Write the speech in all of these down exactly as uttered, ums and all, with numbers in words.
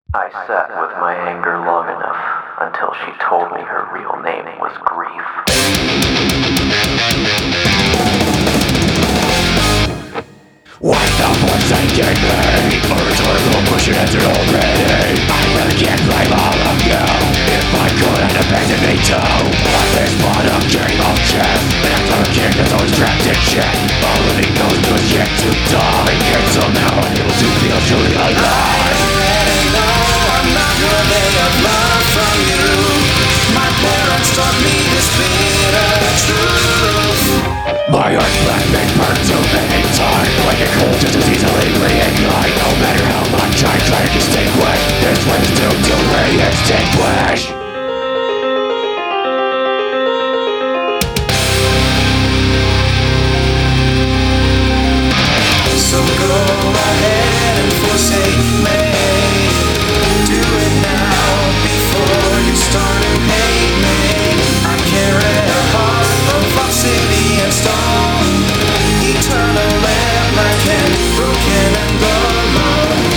I sat with my anger long enough until she told me her real name was Grief. Why the forsaken me? A rhetorical question answered already. I really can't blame all of you. If I could, I'd abandon me too. Life is but a game of chess, and after a king that's always trapped in shit. All living knows who is yet to die, yet somehow unable to feel truly alive. I already know I'm not worthy of love from you. My parents taught me this bitter truth. My heart's black been burned too many times, like a cold just as easily reignite. No matter how much I try to distinguish, this flame is doomed to re-extinguish. So go ahead and forsake me. Do it now before you start to hate me. I carry a heart of obsidian and stone, eternal and black and broken and alone.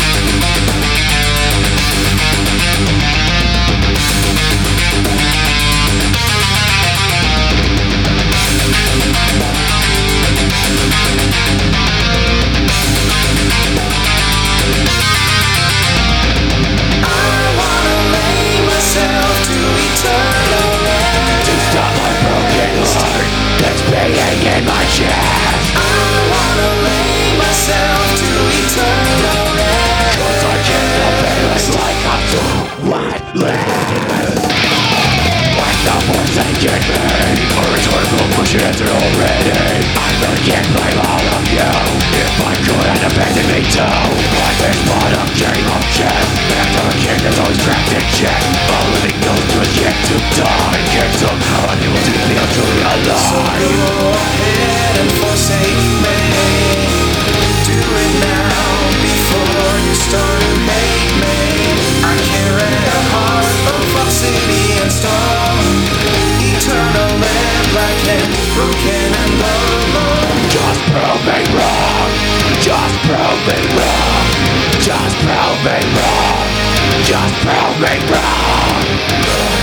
In my chest, I wanna lay myself to eternal rest. cause I can't help feeling like I'm too lifeless. Why the forsaken me? A rhetorical question answered already. I really can't blame all of you. If I could, I'd abandon me too. Life is but a game of chess, and after a king that's always trapped in check. All living knows who is yet to die, yet somehow unable to feel truly alive. So go ahead and forsake me. Do it now before you start to hate me. I carry a heart of obsidian stone, eternal and black and broken and alone. Just prove me wrong. Just prove me wrong. Just prove me wrong. Just prove me wrong.